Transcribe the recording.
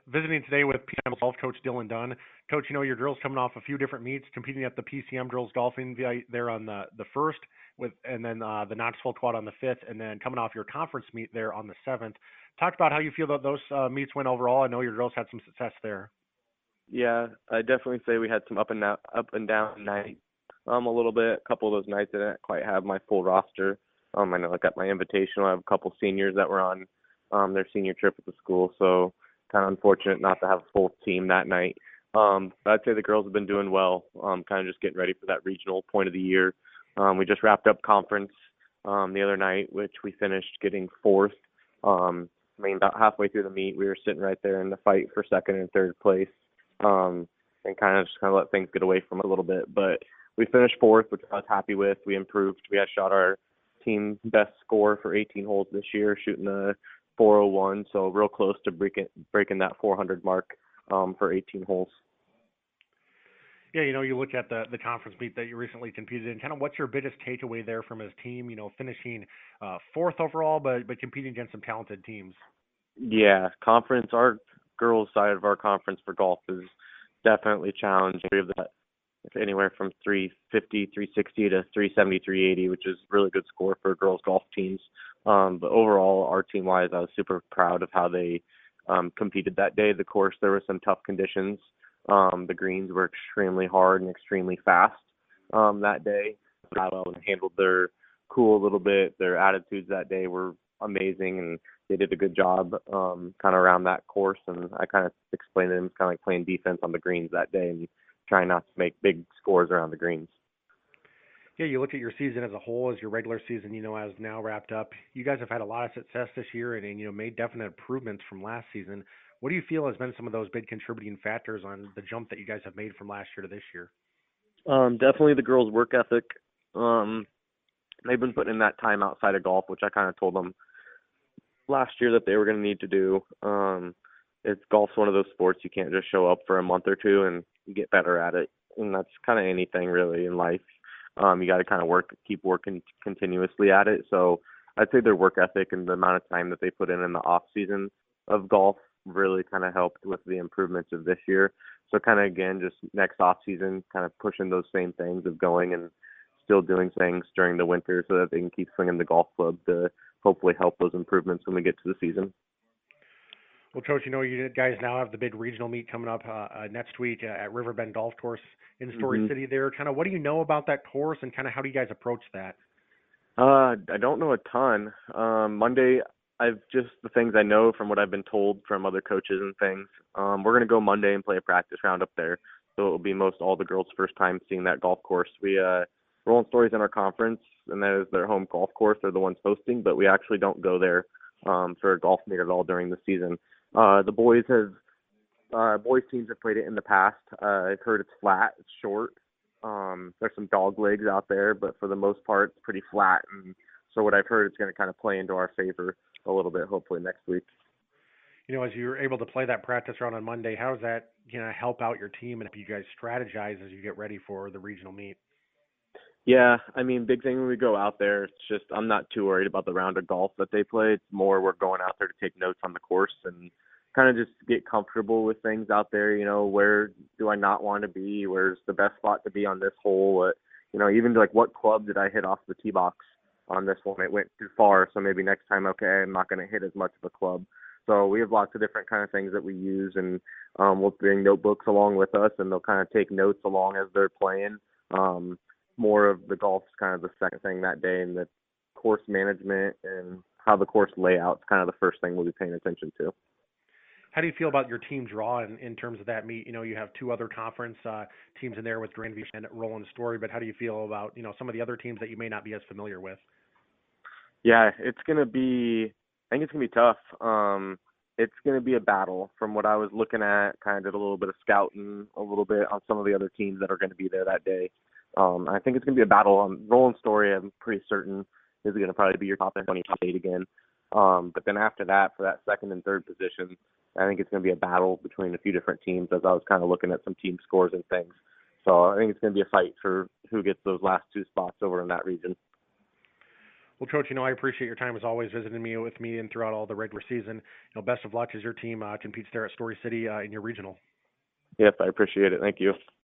visiting today with PM Golf Coach Dylan Dunn. Coach, your girls coming off a few different meets, competing at the PCM Girls Golfing there on the first, and then the Knoxville Quad on the fifth, and then coming off your conference meet there on the seventh. Talk about how you feel that those meets went overall. I know your girls had some success there. Yeah, I definitely say we had some up and down nights. A little bit. A couple of those nights I didn't quite have my full roster. I know I got my invitational. I have a couple seniors that were on their senior trip at the school, so kind of unfortunate not to have a full team that night. But I'd say the girls have been doing well. Kind of just getting ready for that regional point of the year. We just wrapped up conference the other night, which we finished getting fourth. About halfway through the meet, we were sitting right there in the fight for second and third place. And kind of let things get away from it a little bit. But we finished fourth, which I was happy with. We improved. We had shot our team best score for 18 holes this year, shooting a 401, so real close to breaking that 400 mark for 18 holes. Yeah, you look at the conference meet that you recently competed in. Kind of what's your biggest takeaway there from his team? Finishing fourth overall, but competing against some talented teams. Yeah, our girls' side of our conference for golf is definitely challenging. We have that anywhere from 350, 360 to 370, 380, which is a really good score for girls' golf teams. But overall, our team-wise, I was super proud of how they competed that day. The course, there were some tough conditions. The greens were extremely hard and extremely fast that day. And handled their cool a little bit. Their attitudes that day were amazing, and they did a good job kind of around that course. And I kind of explained to them it's kind of like playing defense on the greens that day and trying not to make big scores around the greens. Yeah, you look at your season as a whole, as your regular season, has now wrapped up. You guys have had a lot of success this year and made definite improvements from last season. What do you feel has been some of those big contributing factors on the jump that you guys have made from last year to this year? Definitely the girls' work ethic. They've been putting in that time outside of golf, which I kind of told them last year that they were going to need to do. Golf's one of those sports you can't just show up for a month or two and get better at it. And that's kind of anything really in life. You got to kind of keep working continuously at it. So I'd say their work ethic and the amount of time that they put in the off season of golf really kind of helped with the improvements of this year. So kind of again, just next off season, kind of pushing those same things of going and still doing things during the winter so that they can keep swinging the golf club to hopefully help those improvements when we get to the season. Well, Coach, you guys now have the big regional meet coming up next week at Riverbend Golf Course in Story City there. Kind of what do you know about that course and kind of how do you guys approach that? I don't know a ton. Monday, the things I know from what I've been told from other coaches and things. We're going to go Monday and play a practice round up there. So it will be most all the girls' first time seeing that golf course. We Rolling Story's in our conference, and that is their home golf course. They're the ones hosting, but we actually don't go there for a golf meet at all during the season. The boys teams have played it in the past. I've heard it's flat, it's short. There's some dog legs out there, but for the most part, it's pretty flat. And so what I've heard, it's going to kind of play into our favor a little bit, hopefully next week. As you're able to play that practice round on Monday, how does that help out your team and help you guys strategize as you get ready for the regional meet? Yeah, big thing when we go out there, it's just I'm not too worried about the round of golf that they play. It's more we're going out there to take notes on the course and kind of just get comfortable with things out there. Where do I not want to be? Where's the best spot to be on this hole? Even like what club did I hit off the tee box on this one? It went too far, so maybe next time, okay, I'm not going to hit as much of a club. So we have lots of different kind of things that we use, and we'll bring notebooks along with us, and they'll kind of take notes along as they're playing. More of the golf's kind of the second thing that day, and the course management and how the course layout's kind of the first thing we'll be paying attention to. How do you feel about your team draw in terms of that meet? You have two other conference teams in there with Grandview and Rolling Story, but how do you feel about, some of the other teams that you may not be as familiar with? Yeah, I think it's going to be tough. It's going to be a battle from what I was looking at, kind of did a little bit of scouting a little bit on some of the other teams that are going to be there that day. I think it's going to be a battle. Rolling Story, I'm pretty certain, is going to probably be your top 28 again. But then after that, for that second and third position, I think it's going to be a battle between a few different teams as I was kind of looking at some team scores and things. So I think it's going to be a fight for who gets those last two spots over in that region. Well, Coach, I appreciate your time as always visiting me with me and throughout all the regular season. Best of luck as your team competes there at Story City in your regional. Yes, I appreciate it. Thank you.